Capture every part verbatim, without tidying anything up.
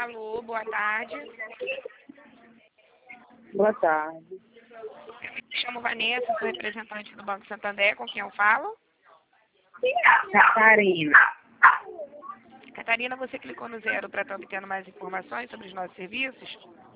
Alô, boa tarde. Boa tarde. Eu me chamo Vanessa, sou representante do Banco Santander, com quem eu falo? Catarina. Catarina, você clicou no zero para estar obtendo mais informações sobre os nossos serviços?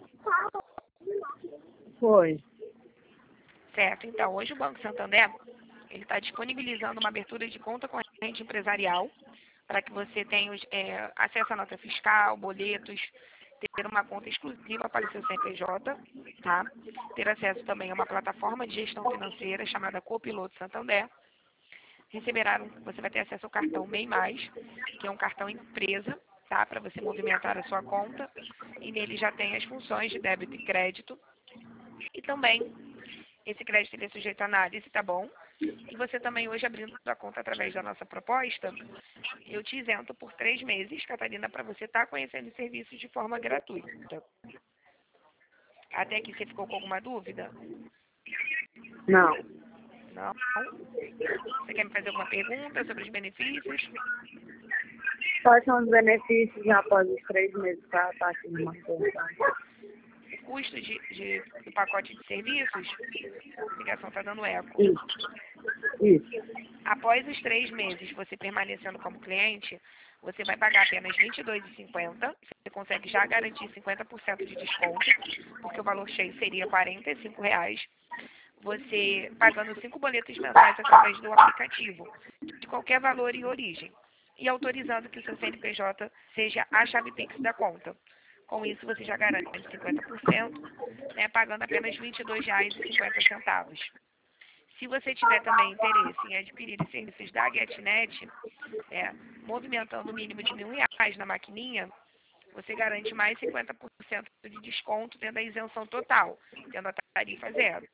Foi. Certo, então, hoje o Banco Santander ele está disponibilizando uma abertura de conta corrente empresarial para que você tenha é, acesso à nota fiscal, boletos, ter uma conta exclusiva para o seu C N P J, tá? Ter acesso também a uma plataforma de gestão financeira chamada Copiloto Santander. Receberá um, você vai ter acesso ao cartão MEI Mais, que é um cartão empresa, tá? Para você movimentar a sua conta. E nele já tem as funções de débito e crédito. E também, esse crédito ele é sujeito à análise, tá bom? E você também hoje abrindo a conta através da nossa proposta, eu te isento por três meses, Catarina, para você estar conhecendo os serviços de forma gratuita. Até aqui você ficou com alguma dúvida? Não. Não? Você quer me fazer alguma pergunta sobre os benefícios? Quais são os benefícios após os três meses para a taxa de manutenção? O custo de, de, do pacote de serviços? A ligação está dando eco. Isso. Isso. Após os três meses você permanecendo como cliente, você vai pagar apenas vinte e dois reais e cinquenta centavos. Você consegue já garantir cinquenta por cento de desconto, porque o valor cheio seria quarenta e cinco reais. Você pagando cinco boletos mensais através do aplicativo, de qualquer valor e origem, e autorizando que o seu C N P J seja a chave Pix da conta. Com isso, você já garante cinquenta por cento, né, pagando apenas vinte e dois reais e cinquenta centavos. Se você tiver também interesse em adquirir os serviços da GetNet, é, movimentando o mínimo de mil reais na maquininha, você garante mais cinquenta por cento de desconto, tendo a isenção total, tendo a tarifa zero.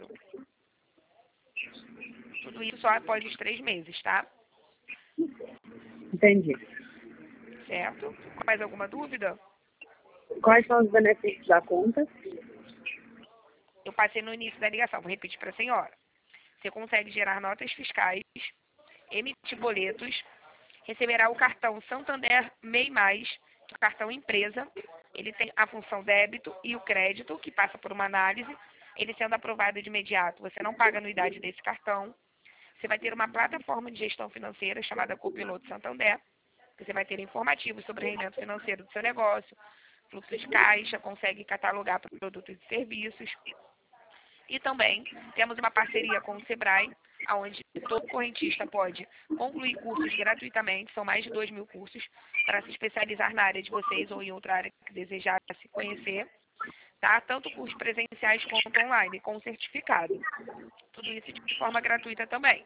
Tudo isso só após os três meses, tá? Entendi. Certo? Mais alguma dúvida? Quais são os benefícios da conta? Eu passei no início da ligação, vou repetir para a senhora. Você consegue gerar notas fiscais, emitir boletos, receberá o cartão Santander MEI Mais, que é o cartão empresa. Ele tem a função débito e o crédito, que passa por uma análise. Ele sendo aprovado de imediato, você não paga a anuidade desse cartão. Você vai ter uma plataforma de gestão financeira chamada Copiloto Santander. Você vai ter informativos sobre o rendimento financeiro do seu negócio, fluxo de caixa, consegue catalogar produtos e serviços. E também temos uma parceria com o Sebrae, onde todo correntista pode concluir cursos gratuitamente, são mais de dois mil cursos, para se especializar na área de vocês ou em outra área que desejar se conhecer, tá? Tanto cursos presenciais quanto online, com certificado. Tudo isso de forma gratuita também.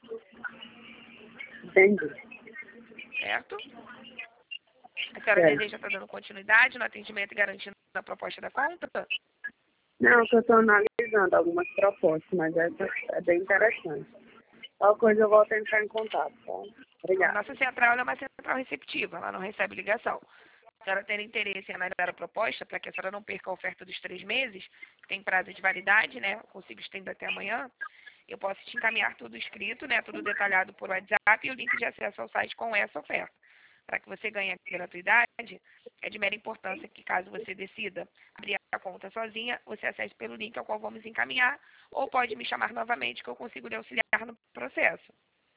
Entendi. Certo? A senhora Certo. deseja estar dando continuidade no atendimento e garantindo a proposta da conta? Não, que eu estou analisando algumas propostas, mas essa é bem interessante. Qualquer coisa eu volto a entrar em contato, tá? A Obrigada. nossa central é uma central receptiva, ela não recebe ligação. Se a senhora ter interesse em analisar a proposta, para que a senhora não perca a oferta dos três meses, que tem prazo de validade, né? Eu consigo estender até amanhã. Eu posso te encaminhar tudo escrito, né? Tudo detalhado por WhatsApp e o link de acesso ao site com essa oferta. Para que você ganhe a gratuidade, é de mera importância que, caso você decida abrir a conta sozinha, você acesse pelo link ao qual vamos encaminhar, ou pode me chamar novamente que eu consigo lhe auxiliar no processo.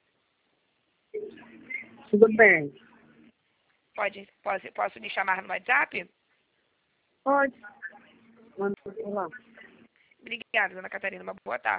Tudo bem. Pode, posso, posso lhe chamar no WhatsApp? Pode. Manda por lá. Obrigada, dona Catarina. Uma boa tarde.